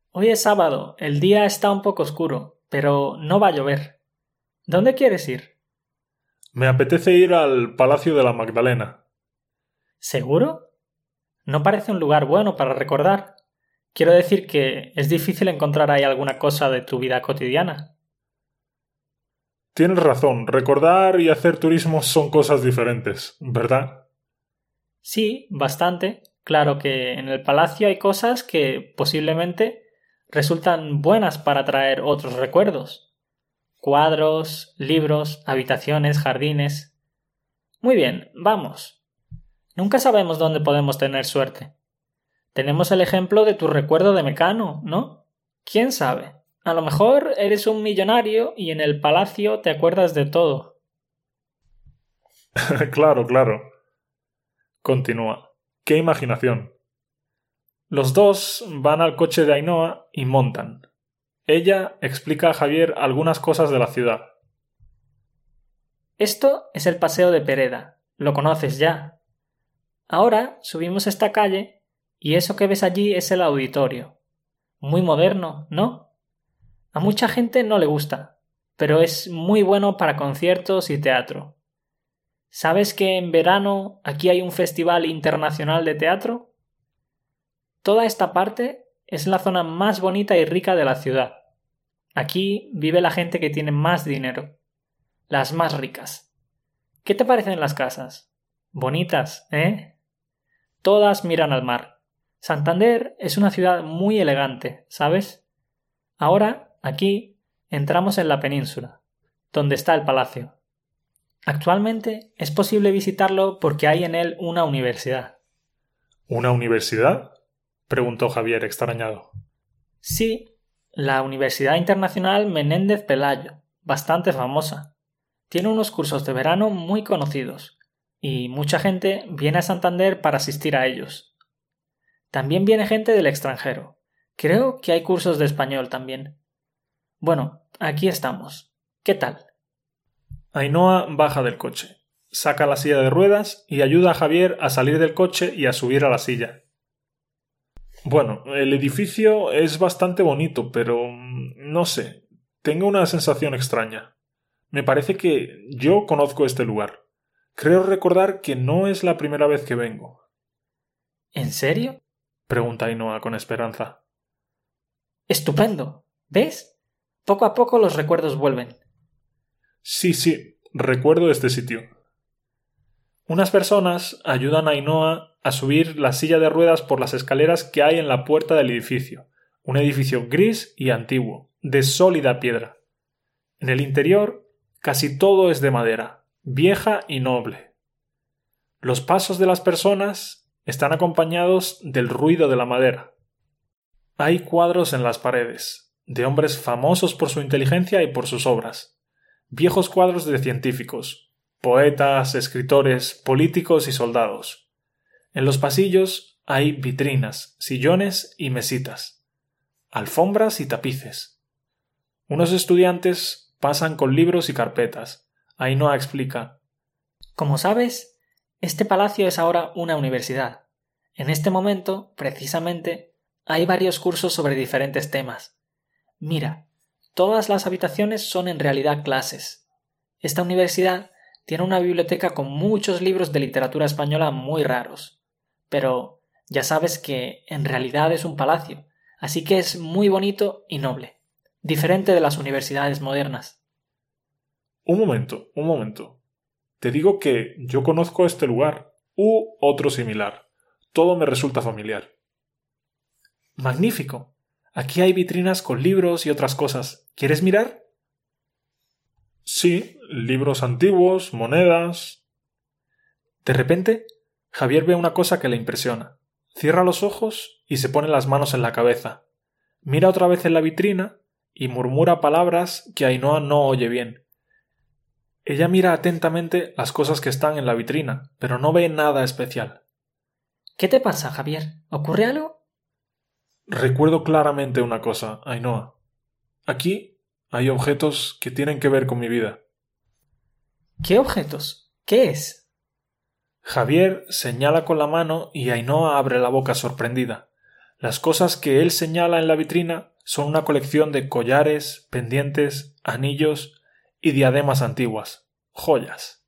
Hoy es sábado, el día está un poco oscuro, pero no va a llover. ¿Dónde quieres ir? Me apetece ir al Palacio de la Magdalena. ¿Seguro? No parece un lugar bueno para recordar. Quiero decir que es difícil encontrar ahí alguna cosa de tu vida cotidiana. Tienes razón, recordar y hacer turismo son cosas diferentes, ¿verdad? Sí, bastante. Claro que en el palacio hay cosas que posiblemente resultan buenas para traer otros recuerdos. Cuadros, libros, habitaciones, jardines. Muy bien, vamos. Nunca sabemos dónde podemos tener suerte. Tenemos el ejemplo de tu recuerdo de Mecano, ¿no? ¿Quién sabe? A lo mejor eres un millonario y en el palacio te acuerdas de todo. Claro, claro. Continúa. ¡Qué imaginación! Los dos van al coche de Ainhoa y montan. Ella explica a Javier algunas cosas de la ciudad. Esto es el Paseo de Pereda. Lo conoces ya. Ahora subimos esta calle y eso que ves allí es el auditorio. Muy moderno, ¿no? A mucha gente no le gusta, pero es muy bueno para conciertos y teatro. ¿Sabes que en verano aquí hay un festival internacional de teatro? Toda esta parte es la zona más bonita y rica de la ciudad. Aquí vive la gente que tiene más dinero, las más ricas. ¿Qué te parecen las casas? Bonitas, ¿eh? Todas miran al mar. Santander es una ciudad muy elegante, ¿sabes? Ahora, aquí, entramos en la península, donde está el palacio. Actualmente es posible visitarlo porque hay en él una universidad. ¿Una universidad? Preguntó Javier extrañado. Sí, la Universidad Internacional Menéndez Pelayo, bastante famosa. Tiene unos cursos de verano muy conocidos, y mucha gente viene a Santander para asistir a ellos. También viene gente del extranjero. Creo que hay cursos de español también. Bueno, aquí estamos. ¿Qué tal? Ainhoa baja del coche, saca la silla de ruedas y ayuda a Javier a salir del coche y a subir a la silla. Bueno, el edificio es bastante bonito, pero no sé, tengo una sensación extraña. Me parece que yo conozco este lugar. Creo recordar que no es la primera vez que vengo. ¿En serio? Pregunta Ainhoa con esperanza. ¡Estupendo! ¿Ves? Poco a poco los recuerdos vuelven. Sí, recuerdo este sitio. Unas personas ayudan a Ainhoa a subir la silla de ruedas por las escaleras que hay en la puerta del edificio, un edificio gris y antiguo, de sólida piedra. En el interior casi todo es de madera, vieja y noble. Los pasos de las personas están acompañados del ruido de la madera. Hay cuadros en las paredes, de hombres famosos por su inteligencia y por sus obras. Viejos cuadros de científicos, poetas, escritores, políticos y soldados. En los pasillos hay vitrinas, sillones y mesitas, alfombras y tapices. Unos estudiantes pasan con libros y carpetas. Ainhoa explica. Como sabes, este palacio es ahora una universidad. En este momento, precisamente, hay varios cursos sobre diferentes temas. Mira, todas las habitaciones son en realidad clases. Esta universidad tiene una biblioteca con muchos libros de literatura española muy raros. Pero ya sabes que en realidad es un palacio, así que es muy bonito y noble, diferente de las universidades modernas. Un momento. Te digo que yo conozco este lugar, u otro similar. Todo me resulta familiar. Magnífico. Aquí hay vitrinas con libros y otras cosas. ¿Quieres mirar? Sí, libros antiguos, monedas. De repente, Javier ve una cosa que le impresiona. Cierra los ojos y se pone las manos en la cabeza. Mira otra vez en la vitrina y murmura palabras que Ainhoa no oye bien. Ella mira atentamente las cosas que están en la vitrina, pero no ve nada especial. ¿Qué te pasa, Javier? ¿Ocurre algo? Recuerdo claramente una cosa, Ainhoa. Aquí hay objetos que tienen que ver con mi vida. ¿Qué objetos? ¿Qué es? Javier señala con la mano y Ainhoa abre la boca sorprendida. Las cosas que él señala en la vitrina son una colección de collares, pendientes, anillos y diademas antiguas, joyas.